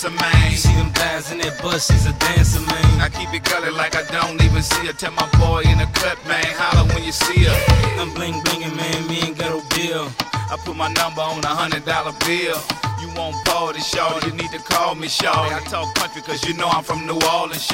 answer, man. You see them guys in that bus, she's a dancer, man. I keep it gully like I don't even see her. Tell my boy in the cut, man, holler when you see her. I'm bling blingin', man, me ain't got no bill. I put my number on $100 bill. You want party, shawty, you need to call me, shawty. I talk country cause you know I'm from New Orleans,